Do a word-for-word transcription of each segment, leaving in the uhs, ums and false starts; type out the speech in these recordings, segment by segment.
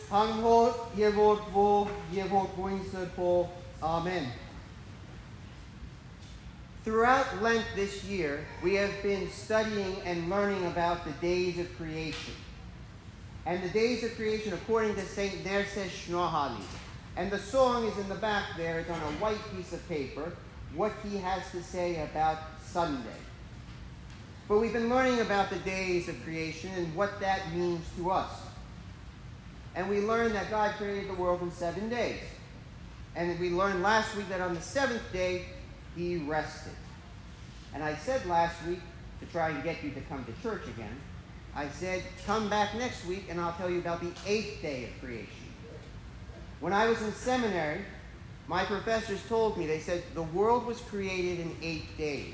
Hanghot Yevot Vo Yevot Winsud Po. Amen. Throughout Lent this year, we have been studying and learning about the days of creation. And the days of creation according to Saint Nerses Shnohali. And the song is in the back there. It's on a white piece of paper, what he has to say about Sunday. But we've been learning about the days of creation and what that means to us. And we learned that God created the world in seven days. And we learned last week that on the seventh day, he rested. And I said last week, to try and get you to come to church again, I said, come back next week and I'll tell you about the eighth day of creation. When I was in seminary, my professors told me, they said, the world was created in eight days.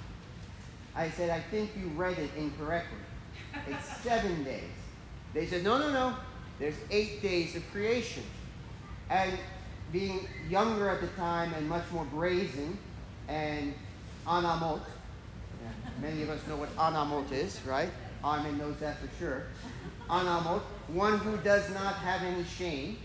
I said, I think you read it incorrectly. It's seven days. They said, no, no, no. There's eight days of creation. And being younger at the time and much more brazen, and anamot, yeah, many of us know what anamot is, right? Armin knows that for sure. Anamot, one who does not have any shame.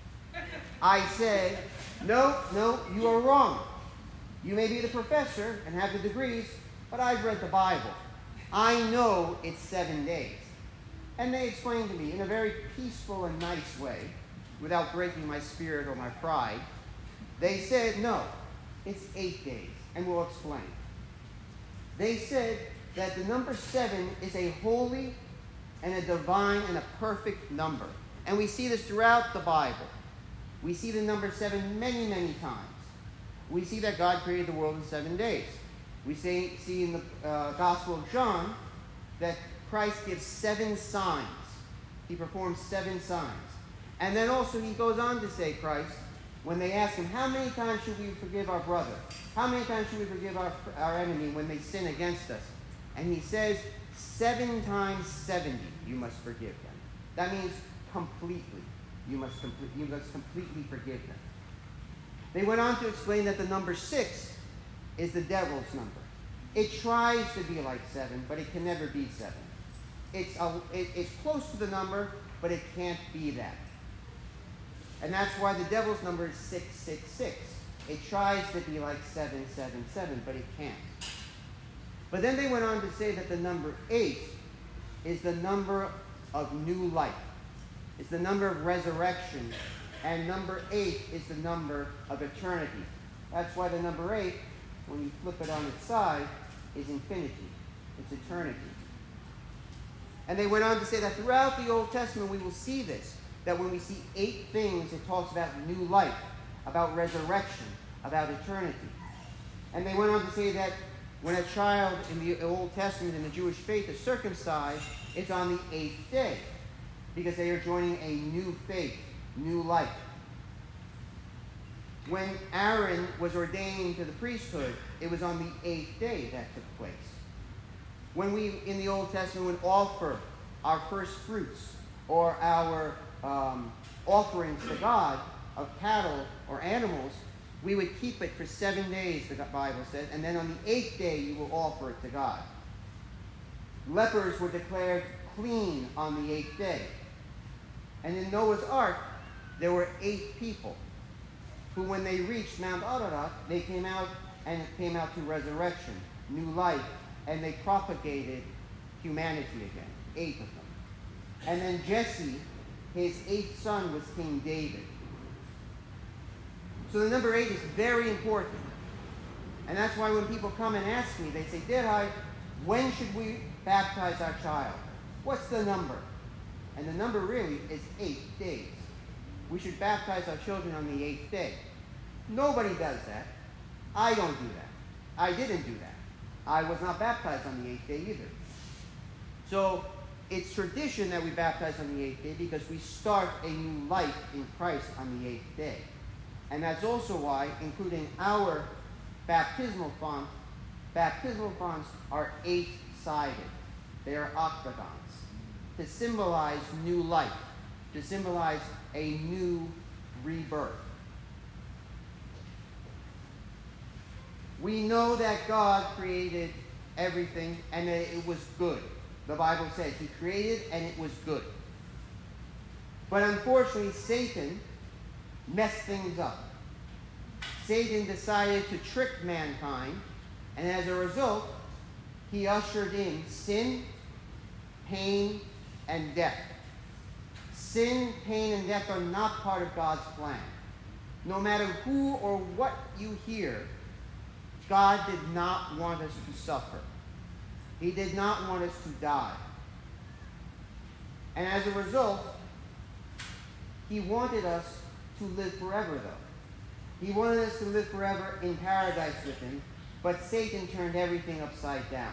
I said, no, no, you are wrong. You may be the professor and have the degrees, but I've read the Bible. I know it's seven days. And they explained to me in a very peaceful and nice way, without breaking my spirit or my pride, they said, no, it's eight days, and we'll explain. They said that the number seven is a holy and a divine and a perfect number. And we see this throughout the Bible. We see the number seven many, many times. We see that God created the world in seven days. We see, see in the uh, Gospel of John that Christ gives seven signs. He performs seven signs. And then also he goes on to say, Christ, when they ask him, how many times should we forgive our brother? How many times should we forgive our, our enemy when they sin against us? And he says, seven times seventy, you must forgive them. That means completely. You must, complete, you must completely forgive them. They went on to explain that the number six is the devil's number. It tries to be like seven, but it can never be seven. It's, a, it, it's close to the number, but it can't be that. And that's why the devil's number is six six six. It tries to be like seven seven seven, but it can't. But then they went on to say that the number eight is the number of new life. It's the number of resurrection. And number eight is the number of eternity. That's why the number eight, when you flip it on its side, is infinity. It's eternity. And they went on to say that throughout the Old Testament we will see this. That when we see eight things, it talks about new life, about resurrection, about eternity. And they went on to say that when a child in the Old Testament in the Jewish faith is circumcised, it's on the eighth day, because they are joining a new faith, new life. When Aaron was ordained to the priesthood, it was on the eighth day that took place. When we, in the Old Testament, would offer our first fruits or our um, offerings to God of cattle or animals, we would keep it for seven days, the Bible says, and then on the eighth day you will offer it to God. Lepers were declared clean on the eighth day. And in Noah's Ark, there were eight people who, when they reached Mount Ararat, they came out and it came out to resurrection, new life, and they propagated humanity again, eight of them. And then Jesse, his eighth son, was King David. So the number eight is very important. And that's why when people come and ask me, they say, Derhai, when should we baptize our child? What's the number? And the number really is eight days. We should baptize our children on the eighth day. Nobody does that. I don't do that. I didn't do that. I was not baptized on the eighth day either. So it's tradition that we baptize on the eighth day because we start a new life in Christ on the eighth day. And that's also why, including our baptismal font, baptismal fonts are eight-sided. They are octagons to symbolize new life, to symbolize a new rebirth. We know that God created everything and that it was good. The Bible says he created and it was good. But unfortunately, Satan messed things up. Satan decided to trick mankind, and as a result, he ushered in sin, pain, and death. Sin, pain, and death are not part of God's plan. No matter who or what you hear, God did not want us to suffer. He did not want us to die. And as a result, he wanted us to live forever, though. He wanted us to live forever in paradise with him, but Satan turned everything upside down.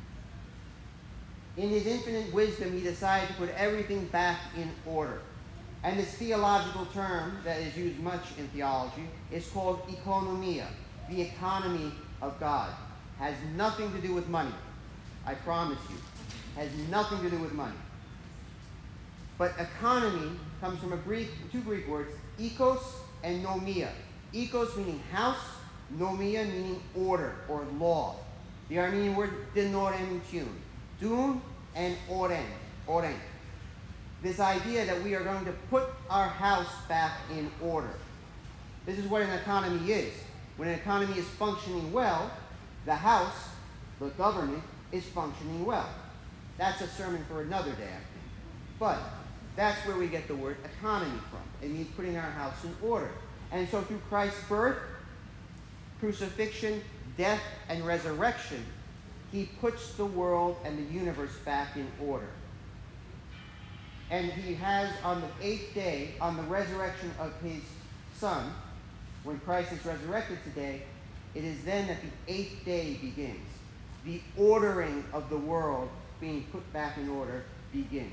In his infinite wisdom, he decided to put everything back in order. And this theological term that is used much in theology is called economia, the economy of God. Has nothing to do with money. I promise you. Has nothing to do with money. But economy comes from a Greek, two Greek words, ekos and nomia. Ekos meaning house, nomia meaning order or law. The Armenian word denorenutiun. Dun and oren. Oren. This idea that we are going to put our house back in order. This is what an economy is. When an economy is functioning well, the house, the government, is functioning well. That's a sermon for another day, I think. But that's where we get the word economy from. It means putting our house in order. And so through Christ's birth, crucifixion, death, and resurrection, he puts the world and the universe back in order. And he has on the eighth day, on the resurrection of his Son, when Christ is resurrected today, it is then that the eighth day begins. The ordering of the world being put back in order begins.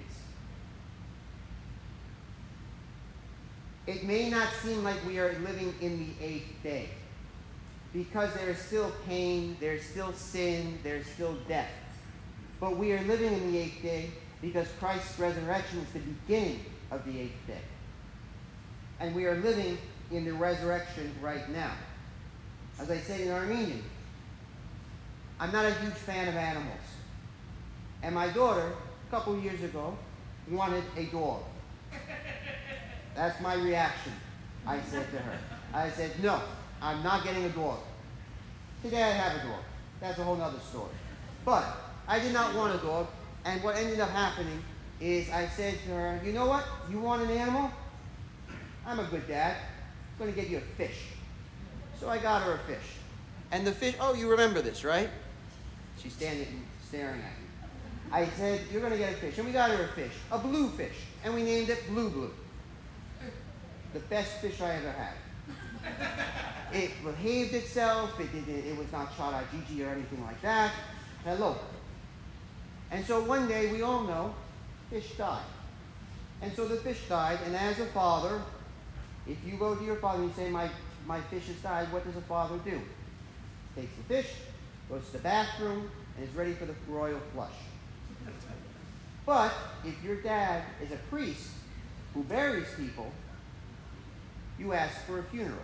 It may not seem like we are living in the eighth day, because there is still pain, there's still sin, there's still death. But we are living in the eighth day because Christ's resurrection is the beginning of the eighth day. And we are living in the resurrection right now. As I say in Armenian, I'm not a huge fan of animals. And my daughter, a couple of years ago, wanted a dog. That's my reaction, I said to her. I said, no, I'm not getting a dog. Today I have a dog. That's a whole other story. But I did not want a dog, and what ended up happening is I said to her, you know what? You want an animal? I'm a good dad. I'm going to get you a fish. So I got her a fish. And the fish, oh, you remember this, right? She's standing staring at me. I said, you're going to get a fish. And we got her a fish, a blue fish. And we named it Blue Blue. The best fish I ever had. It behaved itself. It, it, it was not shot at Gigi or anything like that. Hello. And so one day, we all know, fish died. And so the fish died, and as a father, if you go to your father and you say, my, my fish has died, what does a father do? Takes the fish, goes to the bathroom, and is ready for the royal flush. But if your dad is a priest who buries people, you ask for a funeral.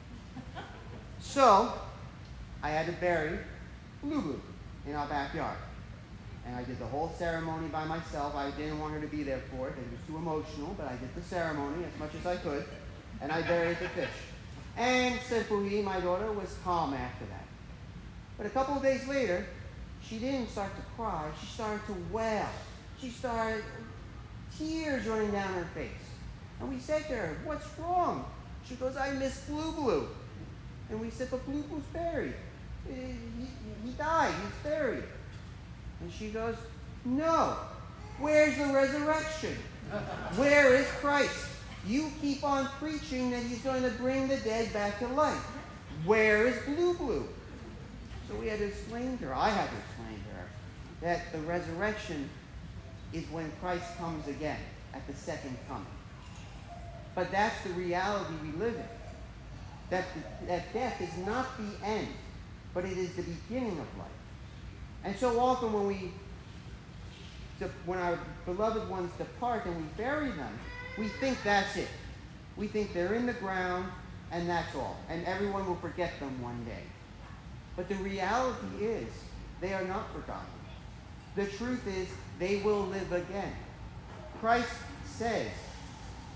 So, I had to bury Blue Blue in our backyard. And I did the whole ceremony by myself. I didn't want her to be there for it. It was too emotional, but I did the ceremony as much as I could. And I buried the fish. And Sepuhi, my daughter, was calm after that. But a couple of days later, she didn't start to cry. She started to wail. She started, tears running down her face. And we said to her, what's wrong? She goes, I miss Blue Blue. And we said, but Blue Blue's buried. He, he, he died. He's buried. And she goes, no. Where's the resurrection? Where is Christ? You keep on preaching that he's going to bring the dead back to life. Where is Blue Blue? So we had to explain to her, I had to explain to her, that the resurrection is when Christ comes again, at the second coming. But that's the reality we live in. That, the, that death is not the end, but it is the beginning of life. And so often when we, when our beloved ones depart and we bury them, we think that's it. We think they're in the ground and that's all. And everyone will forget them one day. But the reality is, they are not forgotten. The truth is, they will live again. Christ says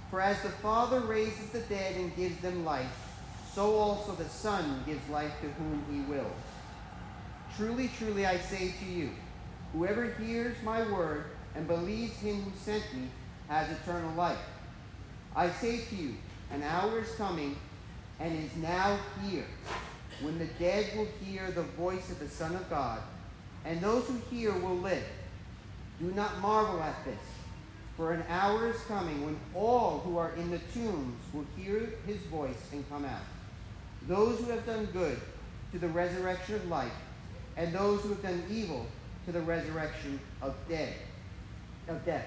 For as the Father raises the dead and gives them life, so also the Son gives life to whom he wills. Truly, truly, I say to you, whoever hears my word and believes him who sent me has eternal life. I say to you, an hour is coming and is now here, when the dead will hear the voice of the Son of God, and those who hear will live. Do not marvel at this, for an hour is coming when all who are in the tombs will hear his voice and come out. Those who have done good to the resurrection of life, and those who have done evil to the resurrection of dead, of death.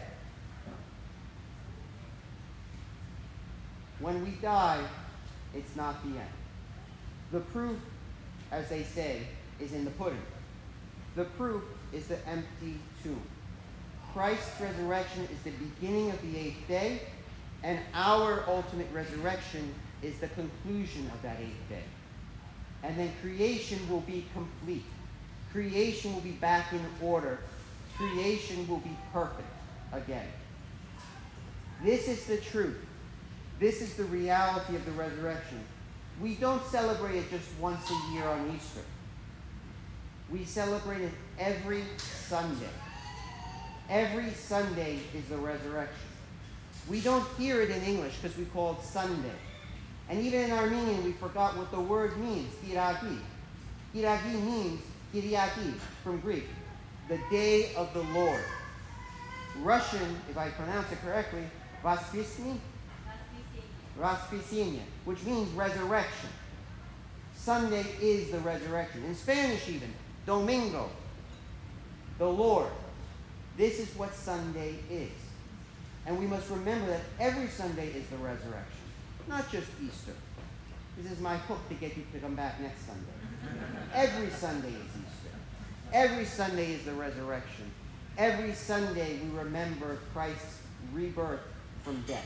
When we die, it's not the end. The proof, as they say, is in the pudding. The proof is the empty tomb. Christ's resurrection is the beginning of the eighth day, and our ultimate resurrection is the conclusion of that eighth day. And then creation will be complete. Creation will be back in order. Creation will be perfect again. This is the truth. This is the reality of the resurrection. We don't celebrate it just once a year on Easter. We celebrate it every Sunday. Every Sunday is the resurrection. We don't hear it in English because we call it Sunday. And even in Armenian, we forgot what the word means, Kiragi. Kiragi means Kyriaki from Greek, the day of the Lord. Russian, if I pronounce it correctly, Vaspisny? Raspisinia, which means resurrection. Sunday is the resurrection. In Spanish even, Domingo, the Lord. This is what Sunday is. And we must remember that every Sunday is the resurrection, not just Easter. This is my hook to get you to come back next Sunday. Every Sunday is Easter. Every Sunday is the resurrection. Every Sunday we remember Christ's rebirth from death.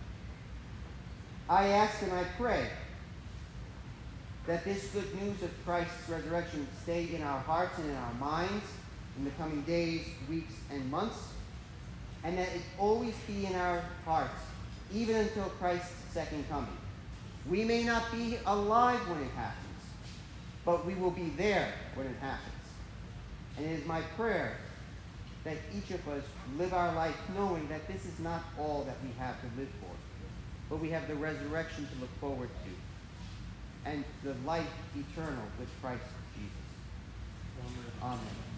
I ask and I pray that this good news of Christ's resurrection stay in our hearts and in our minds in the coming days, weeks, and months, and that it always be in our hearts, even until Christ's second coming. We may not be alive when it happens, but we will be there when it happens. And it is my prayer that each of us live our life knowing that this is not all that we have to live for, but we have the resurrection to look forward to, and the life eternal with Christ Jesus. Amen.